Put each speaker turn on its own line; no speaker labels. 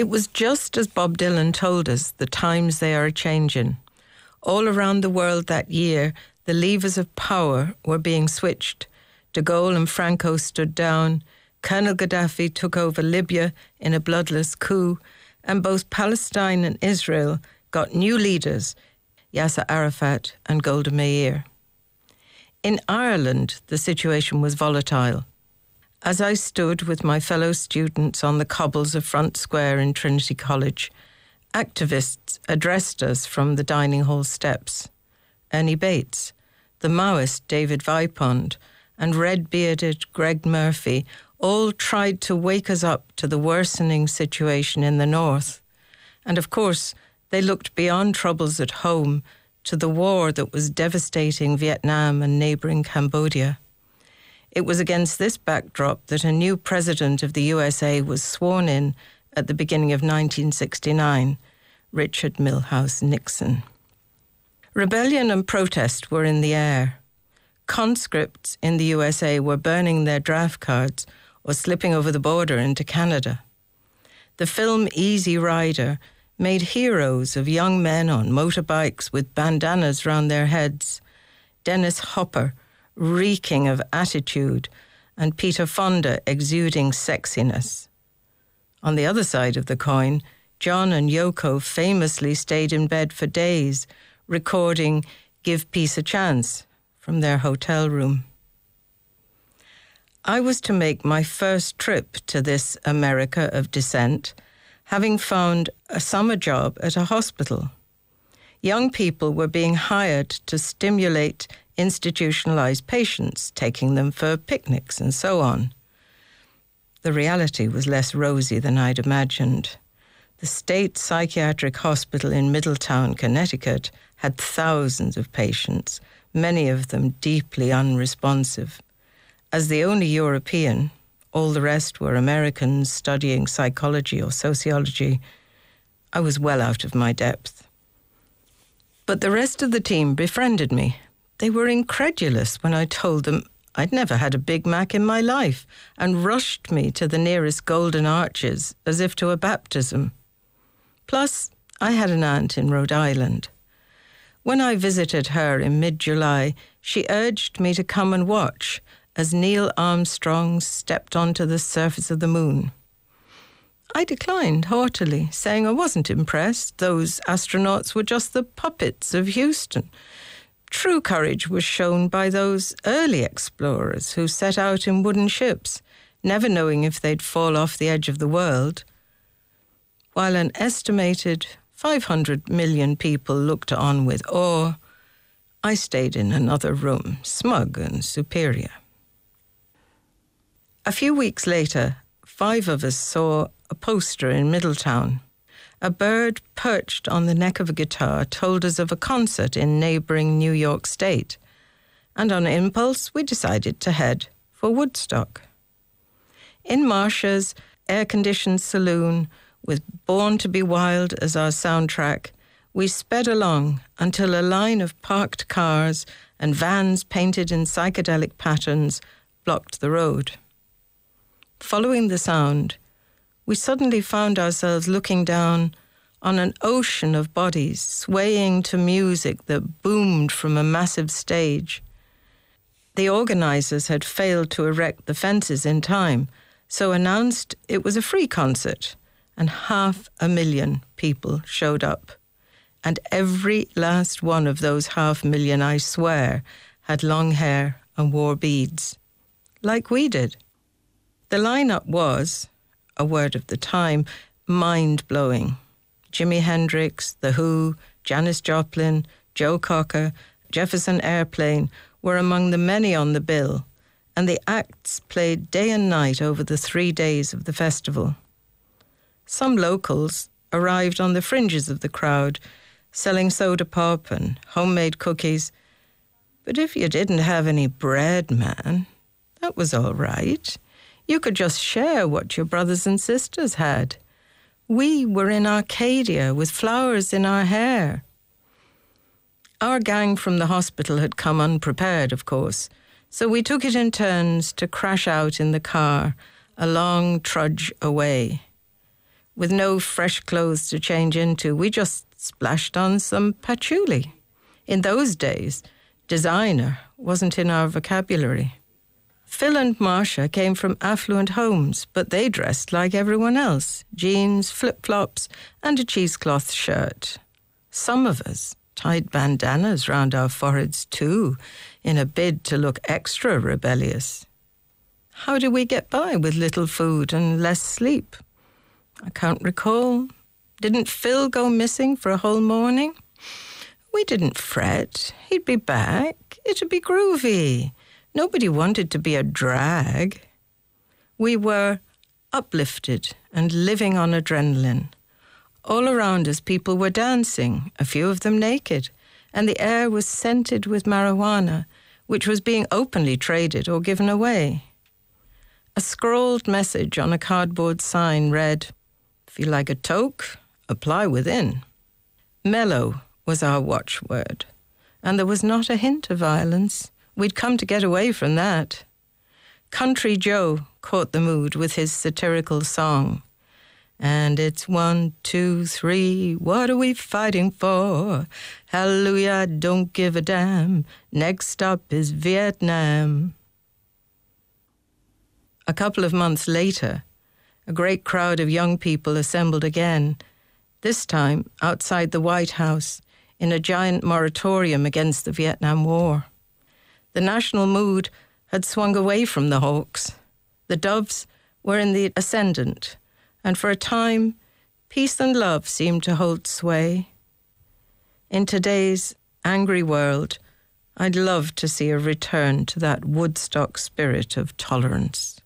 It was just as Bob Dylan told us, the times they are a-changin'. All around the world that year, the levers of power were being switched. De Gaulle and Franco stood down. Colonel Gaddafi took over Libya in a bloodless coup, and both Palestine and Israel got new leaders, Yasser Arafat and Golda Meir. In Ireland, the situation was volatile. As I stood with my fellow students on the cobbles of Front Square in Trinity College, activists addressed us from the dining hall steps. Ernie Bates, the Maoist David Vipond, and red-bearded Greg Murphy all tried to wake us up to the worsening situation in the north. And of course, they looked beyond troubles at home to the war that was devastating Vietnam and neighbouring Cambodia. It was against this backdrop that a new president of the USA was sworn in at the beginning of 1969, Richard Milhous Nixon. Rebellion and protest were in the air. Conscripts in the USA were burning their draft cards or slipping over the border into Canada. The film Easy Rider made heroes of young men on motorbikes with bandanas round their heads. Dennis Hopper, reeking of attitude, and Peter Fonda exuding sexiness. On the other side of the coin, John and Yoko famously stayed in bed for days, recording Give Peace a Chance from their hotel room. I was to make my first trip to this America of dissent, having found a summer job at a hospital. Young people were being hired to stimulate institutionalized patients, taking them for picnics and so on. The reality was less rosy than I'd imagined. The state psychiatric hospital in Middletown, Connecticut, had thousands of patients, many of them deeply unresponsive. As the only European, all the rest were Americans studying psychology or sociology, I was well out of my depth. But the rest of the team befriended me. They were incredulous when I told them I'd never had a Big Mac in my life and rushed me to the nearest Golden Arches as if to a baptism. Plus, I had an aunt in Rhode Island. When I visited her in mid-July, she urged me to come and watch as Neil Armstrong stepped onto the surface of the moon. I declined haughtily, saying I wasn't impressed. Those astronauts were just the puppets of Houston. True courage was shown by those early explorers who set out in wooden ships, never knowing if they'd fall off the edge of the world. While an estimated 500 million people looked on with awe, I stayed in another room, smug and superior. A few weeks later, 5 of us saw a poster in Middletown. A bird perched on the neck of a guitar told us of a concert in neighbouring New York State, and on impulse we decided to head for Woodstock. In Marsha's air-conditioned saloon, with Born to Be Wild as our soundtrack, we sped along until a line of parked cars and vans painted in psychedelic patterns blocked the road. Following the sound, we suddenly found ourselves looking down on an ocean of bodies swaying to music that boomed from a massive stage. The organisers had failed to erect the fences in time, so announced it was a free concert, and 500,000 people showed up. And every last one of those 500,000, I swear, had long hair and wore beads, like we did. The lineup was, a word of the time, mind-blowing. Jimi Hendrix, The Who, Janis Joplin, Joe Cocker, Jefferson Airplane were among the many on the bill, and the acts played day and night over the 3 days of the festival. Some locals arrived on the fringes of the crowd, selling soda pop and homemade cookies. But if you didn't have any bread, man, that was all right. You could just share what your brothers and sisters had. We were in Arcadia with flowers in our hair. Our gang from the hospital had come unprepared, of course, so we took it in turns to crash out in the car, a long trudge away. With no fresh clothes to change into, we just splashed on some patchouli. In those days, designer wasn't in our vocabulary. Phil and Marcia came from affluent homes, but they dressed like everyone else, jeans, flip-flops, and a cheesecloth shirt. Some of us tied bandanas round our foreheads too, in a bid to look extra rebellious. How did we get by with little food and less sleep? I can't recall. Didn't Phil go missing for a whole morning? We didn't fret. He'd be back. It'd be groovy. Nobody wanted to be a drag. We were uplifted and living on adrenaline. All around us, people were dancing, a few of them naked, and the air was scented with marijuana, which was being openly traded or given away. A scrawled message on a cardboard sign read, "Feel like a toke? Apply within." Mellow was our watchword, and there was not a hint of violence. We'd come to get away from that. Country Joe caught the mood with his satirical song. And it's 1, 2, 3, what are we fighting for? Hallelujah, don't give a damn. Next stop is Vietnam. A couple of months later, a great crowd of young people assembled again, this time outside the White House in a giant moratorium against the Vietnam War. The national mood had swung away from the Hawks. The Doves were in the ascendant, and for a time, peace and love seemed to hold sway. In today's angry world, I'd love to see a return to that Woodstock spirit of tolerance.